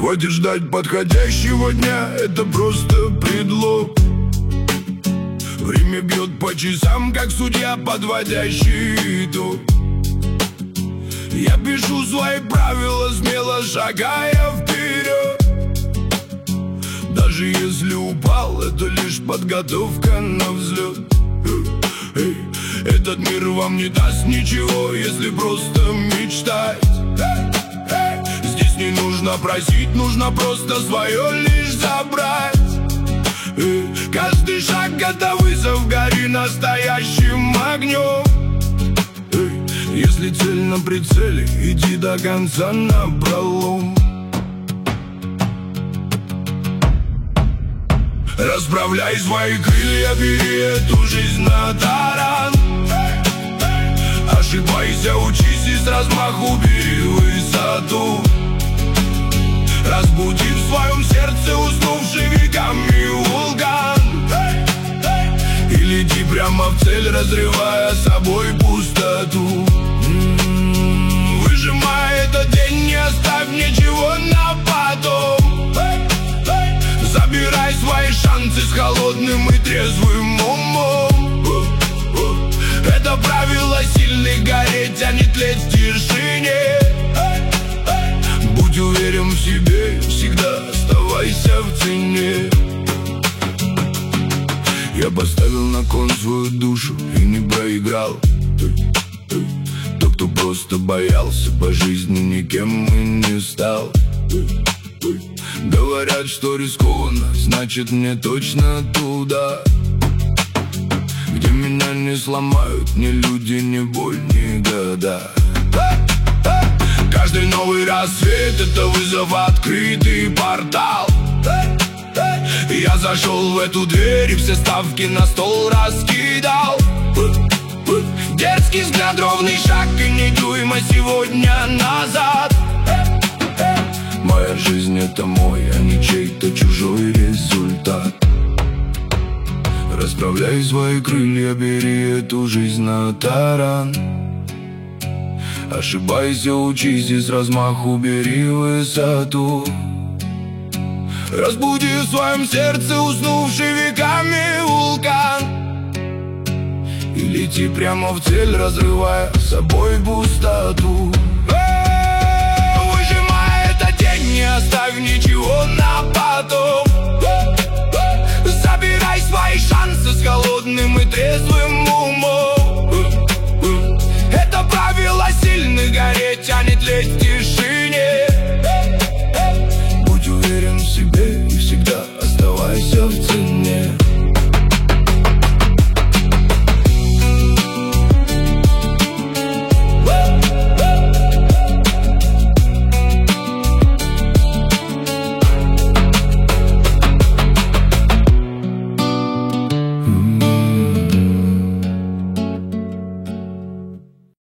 Хватит ждать подходящего дня, это просто предлог. Время бьет по часам, как судья, подводящий итог. Я пишу свои правила, смело шагая вперед. Даже если упал, это лишь подготовка на взлет. Этот мир вам не даст ничего, если просто мечтать. Здесь не нужно просить, нужно просто свое лишь забрать. Каждый шаг — это вызов, гори настоящим огнем. Если цель на прицеле, иди до конца напролом. Расправляй свои крылья, бери эту жизнь на таран. Ошибайся, учись и с размаху бери высоту. Разбуди в своем сердце уснувший веками вулкан. И лети прямо в цель, разрывая собой пустоту. Выжимай этот день, не оставь ничего на потом. Забирай свои шансы с холодным и трезвым умом. Это правило сильных — гореть, а не тлеть в тишине. Будь уверен в себе, всегда оставайся в цене. Я поставил на кон свою душу и не проиграл. Тот, кто просто боялся, по жизни никем и не стал. Говорят, что рискованно, значит мне точно туда, где меня не сломают ни люди, ни боль, ни года. Каждый новый рассвет — это вызов, открытый портал. Я зашел в эту дверь и все ставки на стол раскидал. Дерзкий взгляд, ровный шаг и ни дюйма сегодня назад. Моя жизнь — это мой, а не чей-то чужой результат. Расправляй свои крылья, бери эту жизнь на таран. Ошибайся, учись и с размаху бери высоту. Разбуди в своем сердце уснувший веками вулкан. И лети прямо в цель, разрывая собой пустоту. Выжимай этот день, не оставь ничего на потом.